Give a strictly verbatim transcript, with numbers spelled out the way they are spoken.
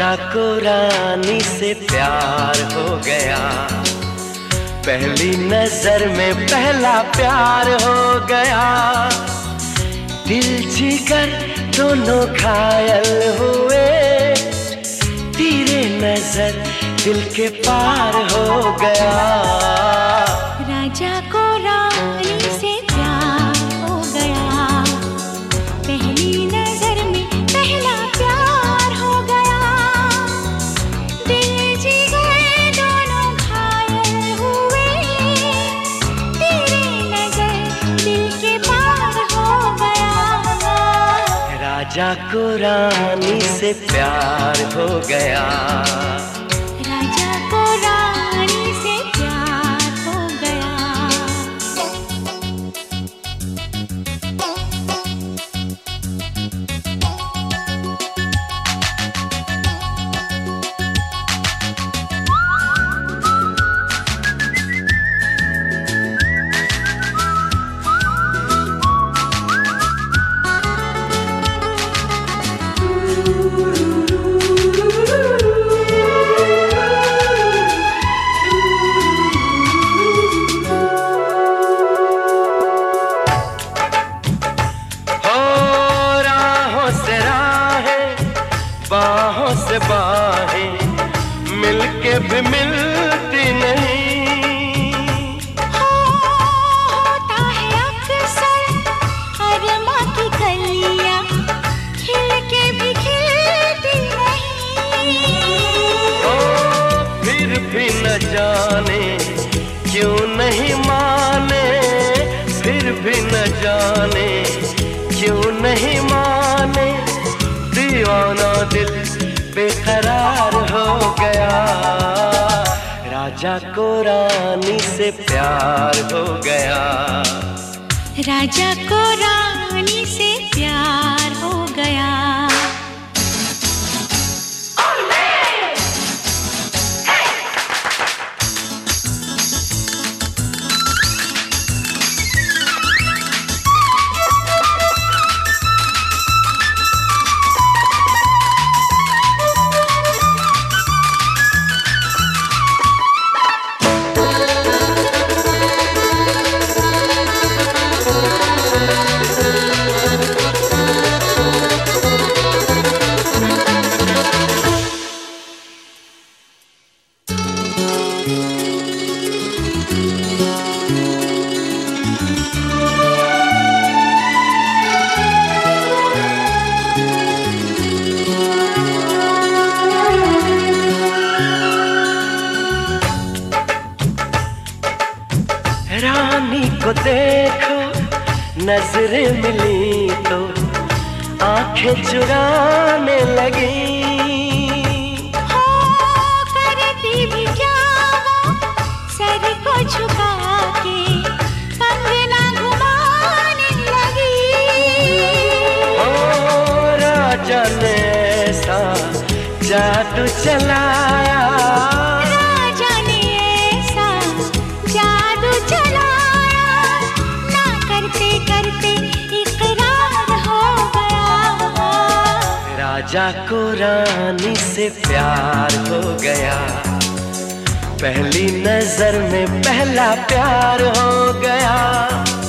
राजा को रानी से प्यार हो गया, पहली नजर में पहला प्यार हो गया। दिल जिगर दोनों घायल हुए, तेरे नजर दिल के पार हो गया। राजा को रानी से प्यार हो गया, पहली नजर में पहला प्यार हो गया। दिल जिगर दोनों घायल हुए, तेरे नजर दिल के पार हो गया। राजा को रानी से प्यार हो गया, राजा को रानी से प्यार हो गया। बाहों से बाहें मिलके भी मिलती नहीं। होता है अक्सर अरमा की कलियां खिल के भी खिलती नहीं। ओ फिर भी न जाने क्यों नहीं माने, फिर भी न जाने क्यों नहीं माने। दीवाना दिल बेकरार हो गया, राजा को रानी से प्यार हो गया। राजा को रानी से प्यार हो गया। रानी को देखो नजरें मिली तो आंखें चुराने लगी। हो करती भी क्या वो सर को झुका के कंगना घुमाने लगी। ओ राजा ने ऐसा जादू चलाया, राजा को रानी से प्यार हो गया, पहली नजर में पहला प्यार हो गया।